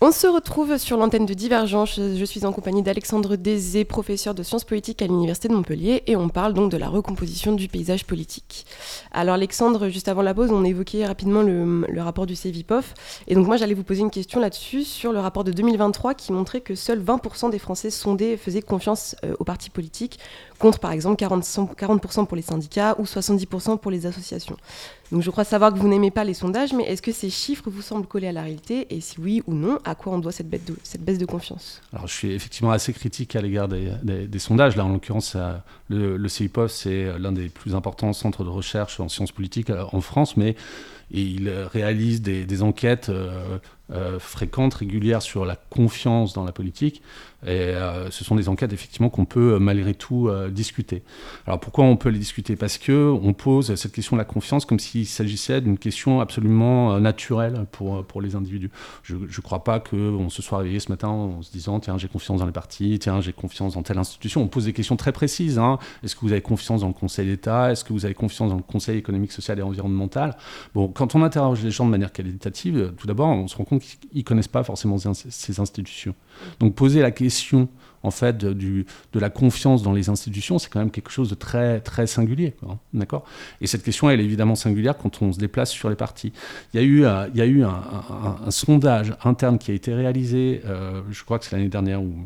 On se retrouve sur l'antenne de Divergence. Je suis en compagnie d'Alexandre Désé, professeur de sciences politiques à l'Université de Montpellier, et on parle donc de la recomposition du paysage politique. Alors Alexandre, juste avant la pause, on évoquait rapidement le rapport du CEVIPOF, et donc moi j'allais vous poser une question là-dessus sur le rapport de 2023 qui montrait que seuls 20% des Français sondés faisaient confiance aux partis politiques, contre par exemple 40% pour les syndicats ou 70% pour les associations. Donc je crois savoir que vous n'aimez pas les sondages, mais est-ce que ces chiffres vous semblent coller à la réalité? Et si oui ou non, à quoi on doit cette baisse de confiance? Alors je suis effectivement assez critique à l'égard des sondages. Là, en l'occurrence, le CEVIPOF, c'est l'un des plus importants centres de recherche en sciences politiques en France, mais il réalise des enquêtes fréquentes, régulières sur la confiance dans la politique. Et ce sont des enquêtes effectivement qu'on peut malgré tout discuter. Alors pourquoi on peut les discuter? Parce qu'on pose cette question de la confiance comme s'il s'agissait d'une question absolument naturelle pour les individus. Je ne crois pas qu'on se soit réveillé ce matin en se disant tiens, j'ai confiance dans les partis, tiens, j'ai confiance dans telle institution. On pose des questions très précises. Est-ce que vous avez confiance dans le Conseil d'État? Est-ce que vous avez confiance dans le Conseil économique, social et environnemental? Bon, quand on interroge les gens de manière qualitative, tout d'abord, on se rend compte qu'ils ne connaissent pas forcément ces institutions. Donc poser la question en fait de la confiance dans les institutions, c'est quand même quelque chose de très très singulier, quoi, d'accord? Et cette question, elle est évidemment singulière quand on se déplace sur les partis. Il y a eu un sondage interne qui a été réalisé, je crois que c'est l'année dernière ou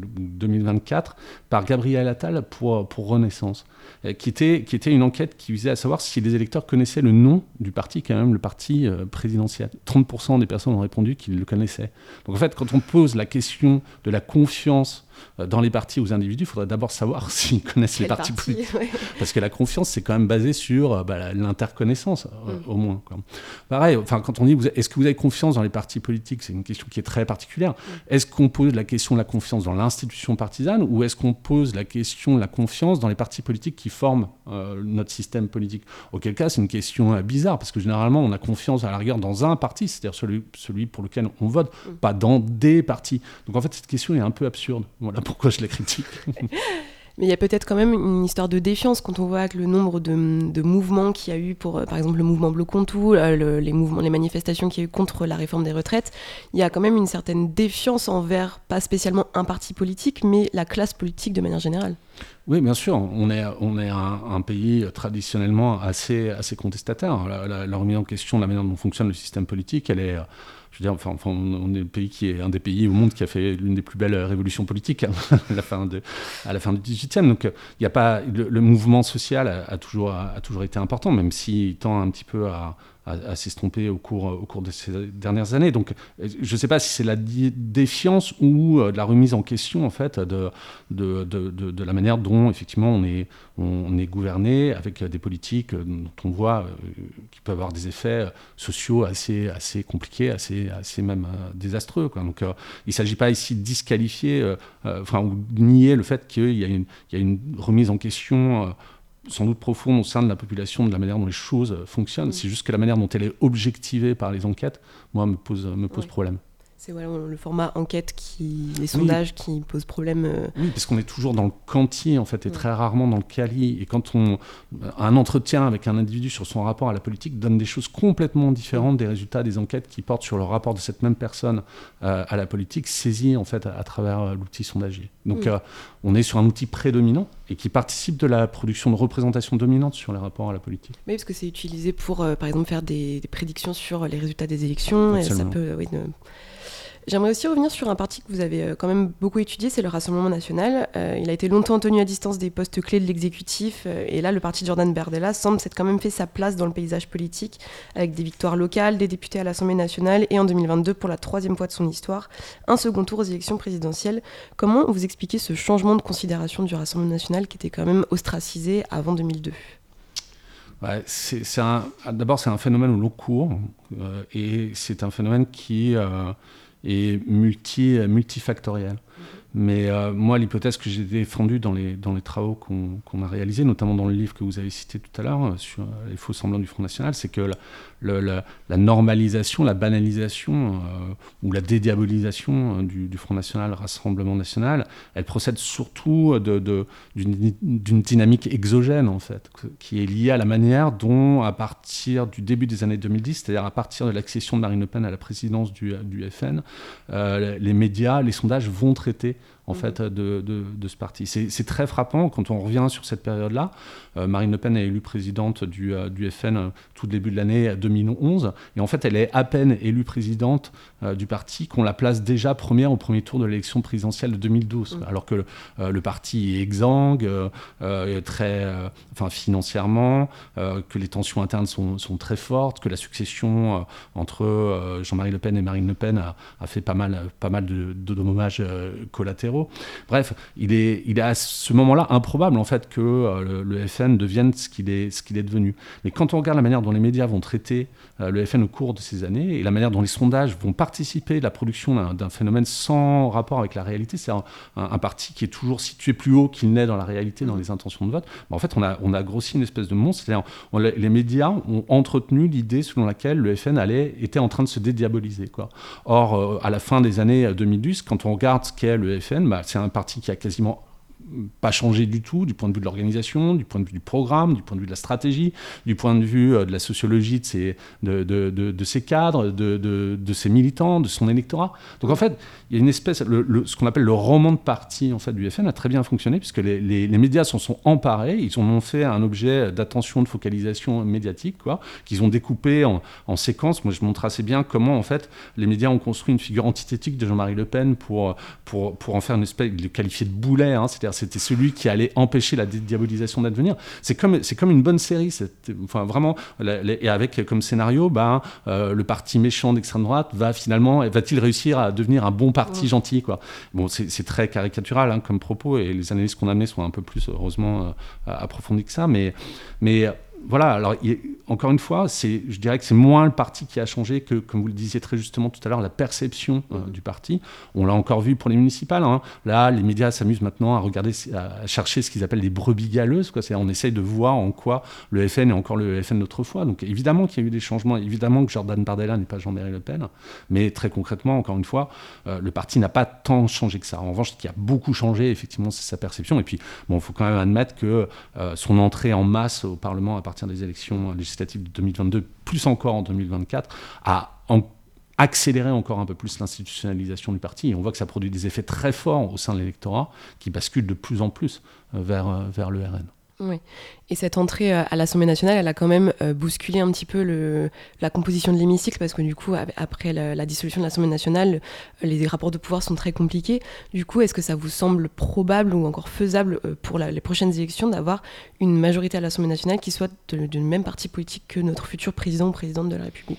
2024, par Gabriel Attal pour Renaissance, qui était une enquête qui visait à savoir si les électeurs connaissaient le nom du parti, quand même le parti présidentiel. 30% des personnes ont répondu qu'ils le connaissaient. Donc en fait, quand on pose la question de la confiance dans les partis aux individus, il faudrait d'abord savoir s'ils connaissent les partis politiques. Ouais. Parce que la confiance, c'est quand même basé sur l'interconnaissance, au moins, quoi. Pareil, quand on dit est-ce que vous avez confiance dans les partis politiques, c'est une question qui est très particulière. Est-ce qu'on pose la question de la confiance dans l'institution partisane ou est-ce qu'on pose la question de la confiance dans les partis politiques qui forment notre système politique? Auquel cas, c'est une question bizarre, parce que généralement, on a confiance à la rigueur dans un parti, c'est-à-dire celui pour lequel on vote, pas dans des partis. Donc en fait, cette question est un peu absurde. Voilà pourquoi je la critique. Mais il y a peut-être quand même une histoire de défiance quand on voit que le nombre de mouvements qu'il y a eu pour, par exemple, le mouvement Bloc-Contour, les manifestations qu'il y a eu contre la réforme des retraites, il y a quand même une certaine défiance envers, pas spécialement un parti politique, mais la classe politique de manière générale. Oui, bien sûr. On est un pays traditionnellement assez contestataire. La remise en question de la manière dont fonctionne le système politique, elle est... Je veux dire, on est le pays qui est un des pays au monde qui a fait l'une des plus belles révolutions politiques à la fin du XVIIIe. Donc, il y a pas le mouvement social a toujours été important, même s'il tend un petit peu à s'estomper au cours de ces dernières années. Donc, je ne sais pas si c'est la défiance ou de la remise en question, en fait, de la manière dont, effectivement, on est gouverné avec des politiques dont on voit qui peuvent avoir des effets sociaux assez compliqués, assez même désastreux, quoi. Donc, il ne s'agit pas ici de disqualifier ou de nier le fait qu'il y a une remise en question sans doute profonde au sein de la population de la manière dont les choses fonctionnent. C'est juste que la manière dont elle est objectivée par les enquêtes, moi, me pose problème. C'est le format enquête, les sondages qui posent problème. Oui, parce qu'on est toujours dans le quanti, en fait, et très rarement dans le quali. Et quand un entretien avec un individu sur son rapport à la politique donne des choses complètement différentes des résultats des enquêtes qui portent sur le rapport de cette même personne à la politique, saisie, en fait, à travers l'outil sondagier. Donc, on est sur un outil prédominant et qui participe de la production de représentations dominantes sur les rapports à la politique. Oui, parce que c'est utilisé pour, par exemple, faire des prédictions sur les résultats des élections. Absolument. Et ça peut... J'aimerais aussi revenir sur un parti que vous avez quand même beaucoup étudié, c'est le Rassemblement national. Il a été longtemps tenu à distance des postes clés de l'exécutif. Et là, le parti de Jordan Bardella semble s'être quand même fait sa place dans le paysage politique, avec des victoires locales, des députés à l'Assemblée nationale, et en 2022, pour la 3e fois de son histoire, un second tour aux élections présidentielles. Comment vous expliquez ce changement de considération du Rassemblement national qui était quand même ostracisé avant 2002 ? Ouais, d'abord, c'est un phénomène au long cours, et c'est un phénomène qui... est multifactoriel. Mais moi, l'hypothèse que j'ai défendue dans les travaux qu'on a réalisés, notamment dans le livre que vous avez cité tout à l'heure, sur les faux semblants du Front National, c'est que la normalisation, la banalisation ou la dédiabolisation du Front National, Rassemblement National, elle procède surtout d'une dynamique exogène, en fait, qui est liée à la manière dont, à partir du début des années 2010, c'est-à-dire à partir de l'accession de Marine Le Pen à la présidence du FN, les médias, les sondages vont traiter en fait, de ce parti. C'est très frappant quand on revient sur cette période-là. Marine Le Pen est élue présidente du FN tout début de l'année 2011. Et en fait, elle est à peine élue présidente du parti qu'on la place déjà première au premier tour de l'élection présidentielle de 2012. Alors que le parti est exsangue, financièrement, que les tensions internes sont très fortes, que la succession entre Jean-Marie Le Pen et Marine Le Pen a fait pas mal de dommages collatéraux. Bref, il est à ce moment-là improbable en fait que le FN devienne ce qu'il est devenu. Mais quand on regarde la manière dont les médias vont traiter le FN au cours de ces années et la manière dont les sondages vont participer à la production d'un phénomène sans rapport avec la réalité, c'est un parti qui est toujours situé plus haut qu'il n'est dans la réalité, dans les intentions de vote. En fait, on a grossi une espèce de monstre. C'est-à-dire, les médias ont entretenu l'idée selon laquelle le FN était en train de se dédiaboliser, quoi. Or, à la fin des années 2010, quand on regarde ce qu'est le FN, c'est un parti qui a quasiment pas changé du tout du point de vue de l'organisation, du point de vue du programme, du point de vue de la stratégie, du point de vue de la sociologie de ses cadres, de ses militants, de son électorat. Donc en fait, il y a une espèce, ce qu'on appelle le roman de parti en fait, du FN a très bien fonctionné puisque les médias s'en sont emparés, ils en ont fait un objet d'attention, de focalisation médiatique, quoi, qu'ils ont découpé en séquences. Moi, je montre assez bien comment en fait les médias ont construit une figure antithétique de Jean-Marie Le Pen pour en faire une espèce, de qualifier de boulet, hein, c'est-à-dire c'était celui qui allait empêcher la dédiabolisation d'advenir. C'est comme une bonne série, vraiment, et avec comme scénario, le parti méchant d'extrême droite va-t-il réussir à devenir un bon parti gentil, quoi. Bon, c'est très caricatural hein, comme propos, et les analyses qu'on a amenées sont un peu plus, heureusement, approfondies que ça, mais voilà, alors encore une fois, je dirais que c'est moins le parti qui a changé que, comme vous le disiez très justement tout à l'heure, la perception du parti. On l'a encore vu pour les municipales. Hein. Là, les médias s'amusent maintenant à chercher ce qu'ils appellent des brebis galeuses, quoi. On essaye de voir en quoi le FN est encore le FN d'autrefois. Donc évidemment qu'il y a eu des changements, évidemment que Jordan Bardella n'est pas Jean-Marie Le Pen, mais très concrètement, encore une fois, le parti n'a pas tant changé que ça. En revanche, ce qui a beaucoup changé, effectivement, c'est sa perception. Et puis, il faut quand même admettre que son entrée en masse au Parlement à partir des élections législatives de 2022, plus encore en 2024, a accéléré encore un peu plus l'institutionnalisation du parti. Et on voit que ça produit des effets très forts au sein de l'électorat qui basculent de plus en plus vers le RN. Oui. Et cette entrée à l'Assemblée nationale, elle a quand même bousculé un petit peu la composition de l'hémicycle, parce que du coup, après la dissolution de l'Assemblée nationale, les rapports de pouvoir sont très compliqués. Du coup, est-ce que ça vous semble probable ou encore faisable pour les prochaines élections d'avoir une majorité à l'Assemblée nationale qui soit du même parti politique que notre futur président ou présidente de la République ?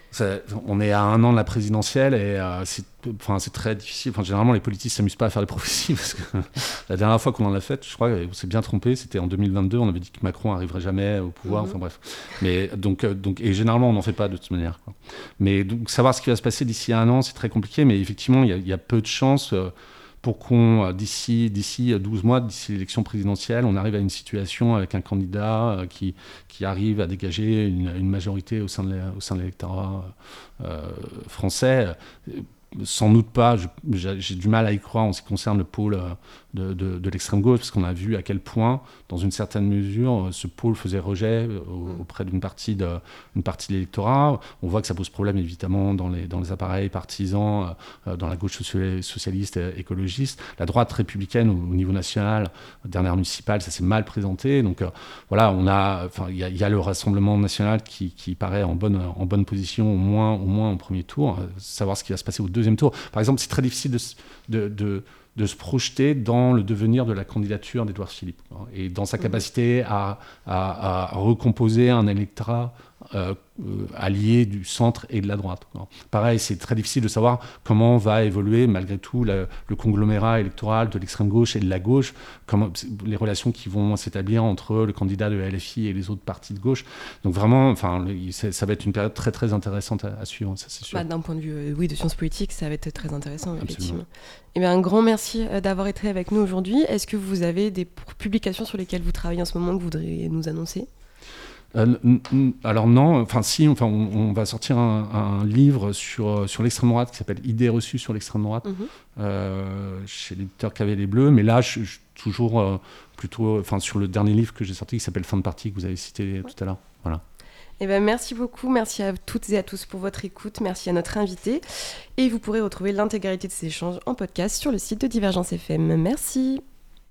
On est à 1 an de la présidentielle et c'est très difficile. Généralement, les politiques ne s'amusent pas à faire des prophéties parce que la dernière fois qu'on en a fait, je crois qu'on s'est bien trompé, c'était en 2022. On avait dit que Macron n'arriverait jamais au pouvoir. Enfin bref. Mais et généralement, on n'en fait pas de toute manière, quoi. Mais donc, savoir ce qui va se passer d'ici 1 an, c'est très compliqué. Mais effectivement, il y a peu de chances pour qu'on, d'ici 12 mois, d'ici l'élection présidentielle, on arrive à une situation avec un candidat qui arrive à dégager une majorité au sein de l'électorat français. Sans doute pas, j'ai du mal à y croire en ce qui concerne le pôle de l'extrême gauche, parce qu'on a vu à quel point, dans une certaine mesure, ce pôle faisait rejet auprès d'une partie de l'électorat. On voit que ça pose problème évidemment dans les appareils partisans, dans la gauche socialiste et écologiste. La droite républicaine au niveau national, dernière municipale, ça s'est mal présenté. Donc voilà, il y a le Rassemblement national qui paraît en bonne position, au moins au premier tour. Savoir ce qui va se passer au deuxième tour. Par exemple, c'est très difficile de se projeter dans le devenir de la candidature d'Édouard Philippe, quoi, et dans sa capacité à recomposer un électorat allié du centre et de la droite, quoi. Pareil, c'est très difficile de savoir comment va évoluer malgré tout le conglomérat électoral de l'extrême gauche et de la gauche, les relations qui vont s'établir entre le candidat de LFI et les autres partis de gauche. Donc vraiment, ça va être une période très très intéressante à suivre, ça c'est sûr. D'un point de vue de sciences politiques, ça va être très intéressant. Absolument. Effectivement. Et bien, un grand merci merci d'avoir été avec nous aujourd'hui. Est-ce que vous avez des publications sur lesquelles vous travaillez en ce moment que vous voudriez nous annoncer ? Alors non, on va sortir un livre sur l'extrême droite qui s'appelle Idées reçues sur l'extrême droite chez l'éditeur Cavet les Bleus. Mais là, je suis toujours plutôt sur le dernier livre que j'ai sorti qui s'appelle Fin de partie que vous avez cité tout à l'heure. Voilà. Eh ben, merci beaucoup, merci à toutes et à tous pour votre écoute, merci à notre invité. Et vous pourrez retrouver l'intégralité de ces échanges en podcast sur le site de Divergence FM. Merci.